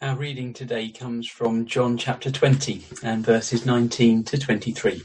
Our reading today comes from John chapter 20 and verses 19 to 23.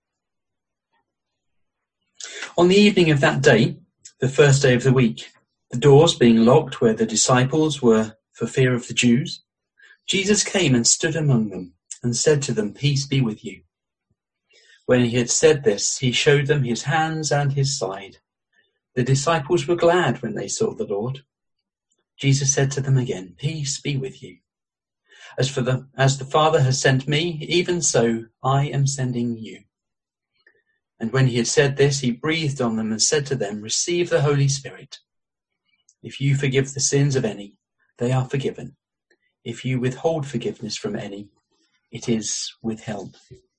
On the evening of that day, the first day of the week, the doors being locked where the disciples were for fear of the Jews, Jesus came and stood among them and said to them, "Peace be with you." When he had said this, he showed them his hands and his side. The disciples were glad when they saw the Lord. Jesus said to them again, "Peace be with you. As the Father has sent me, even so I am sending you." And when he had said this, he breathed on them and said to them, "Receive the Holy Spirit. If you forgive the sins of any, they are forgiven. If you withhold forgiveness from any, it is withheld."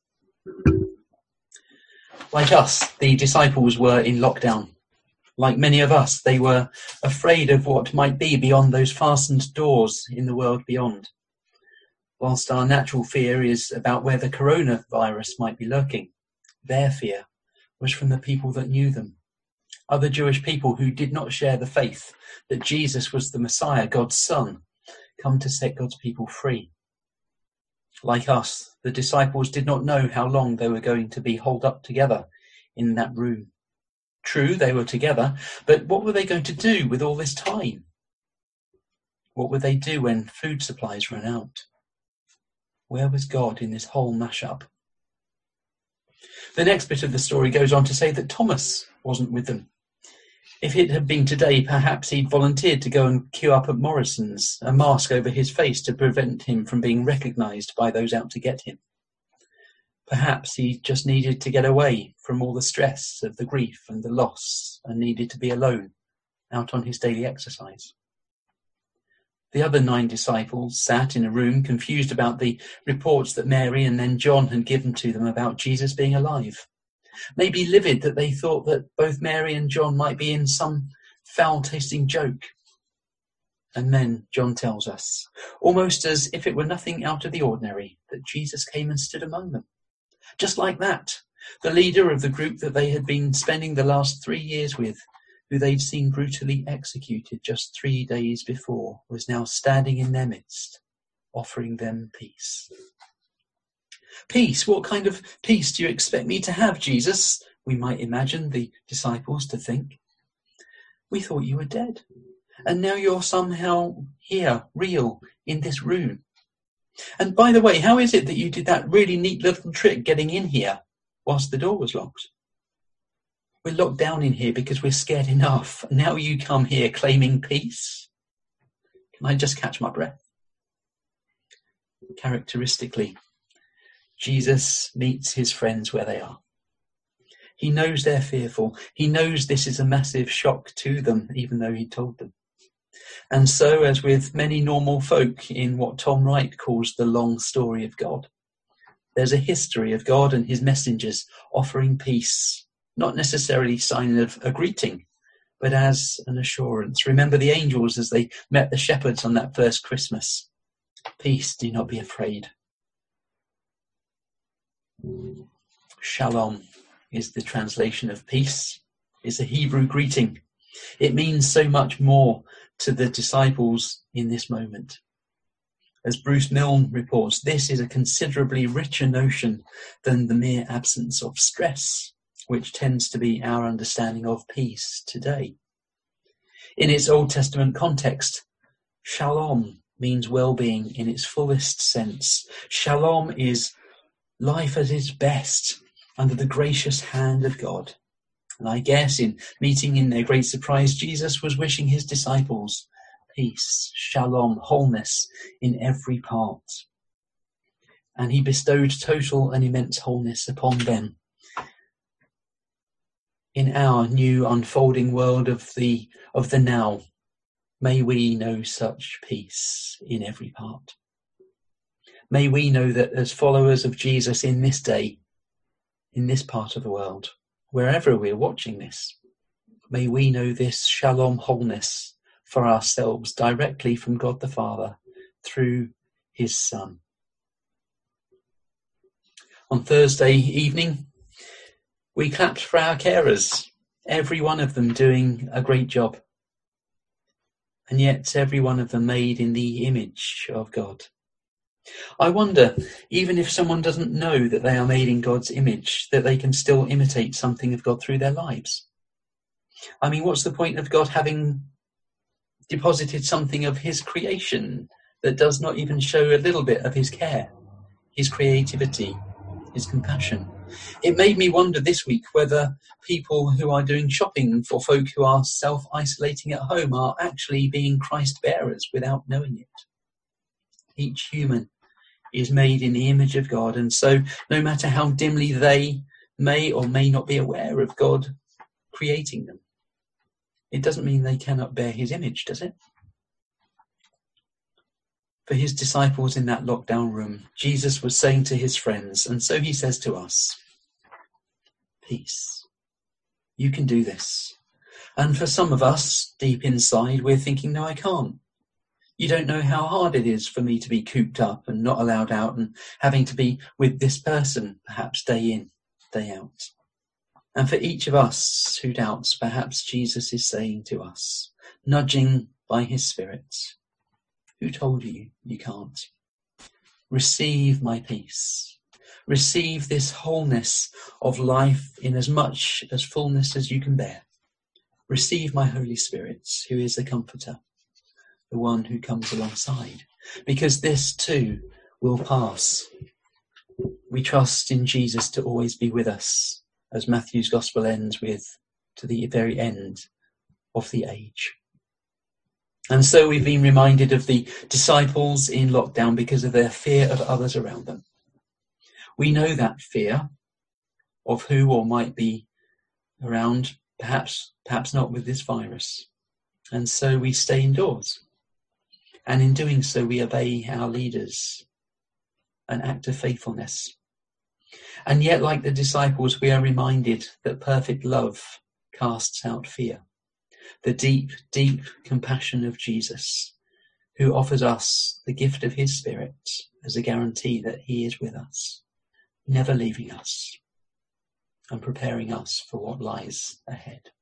Like us, the disciples were in lockdown. Like many of us, they were afraid of what might be beyond those fastened doors in the world beyond. Whilst our natural fear is about where the coronavirus might be lurking, their fear was from the people that knew them, other Jewish people who did not share the faith that Jesus was the Messiah, God's Son, come to set God's people free. Like us, the disciples did not know how long they were going to be holed up together in that room. True, they were together, but what were they going to do with all this time? What would they do when food supplies ran out? Where was God in this whole mashup? The next bit of the story goes on to say that Thomas wasn't with them. If it had been today, perhaps he'd volunteered to go and queue up at Morrison's, a mask over his face to prevent him from being recognised by those out to get him. Perhaps he just needed to get away from all the stress of the grief and the loss and needed to be alone, out on his daily exercise. The other 9 disciples sat in a room confused about the reports that Mary and then John had given to them about Jesus being alive. Maybe livid that they thought that both Mary and John might be in some foul-tasting joke. And then John tells us, almost as if it were nothing out of the ordinary, that Jesus came and stood among them. Just like that, the leader of the group that they had been spending the last 3 years with, who they'd seen brutally executed just 3 days before, was now standing in their midst, offering them peace. "Peace? What kind of peace do you expect me to have, Jesus?" we might imagine the disciples to think. "We thought you were dead, and now you're somehow here, real, in this room. And by the way, how is it that you did that really neat little trick getting in here whilst the door was locked? We're locked down in here because we're scared enough. Now you come here claiming peace? Can I just catch my breath?" Characteristically, Jesus meets his friends where they are. He knows they're fearful. He knows this is a massive shock to them, even though he told them. And so, as with many normal folk in what Tom Wright calls the long story of God, there's a history of God and his messengers offering peace, not necessarily sign of a greeting, but as an assurance. Remember the angels as they met the shepherds on that first Christmas. "Peace, do not be afraid." Shalom is the translation of peace. It's a Hebrew greeting. It means so much more to the disciples in this moment. As Bruce Milne reports, this is a considerably richer notion than the mere absence of stress, which tends to be our understanding of peace today. In its Old Testament context, shalom means well-being in its fullest sense. Shalom is life at its best under the gracious hand of God. And I guess in meeting in their great surprise, Jesus was wishing his disciples peace, shalom, wholeness in every part. And he bestowed total and immense wholeness upon them. In our new unfolding world of the now, may we know such peace in every part. May we know that as followers of Jesus in this day, in this part of the world, wherever we're watching this, may we know this shalom wholeness for ourselves directly from God the Father through his Son. On Thursday evening, we clapped for our carers, every one of them doing a great job. and yet every one of them made in the image of God. I wonder, even if someone doesn't know that they are made in God's image, that they can still imitate something of God through their lives. I mean, what's the point of God having deposited something of his creation that does not even show a little bit of his care, his creativity, his compassion? It made me wonder this week whether people who are doing shopping for folk who are self-isolating at home are actually being Christ bearers without knowing it. Each human is made in the image of God, and so no matter how dimly they may or may not be aware of God creating them, it doesn't mean they cannot bear his image, does it? For his disciples in that lockdown room, Jesus was saying to his friends, and so he says to us, peace. You can do this. And for some of us, deep inside, we're thinking, no, I can't. You don't know how hard it is for me to be cooped up and not allowed out and having to be with this person, perhaps day in, day out. And for each of us who doubts, perhaps Jesus is saying to us, nudging by his Spirit, who told you you can't? Receive my peace. Receive this wholeness of life in as much as fullness as you can bear. Receive my Holy Spirit, who is the comforter, the one who comes alongside, because this too will pass. We trust in Jesus to always be with us, as Matthew's Gospel ends with, to the very end of the age. And so we've been reminded of the disciples in lockdown because of their fear of others around them. We know that fear of who or might be around, perhaps not with this virus. And so we stay indoors. And in doing so, we obey our leaders, an act of faithfulness. And yet, like the disciples, we are reminded that perfect love casts out fear. The deep, deep compassion of Jesus, who offers us the gift of his Spirit as a guarantee that he is with us, never leaving us and preparing us for what lies ahead.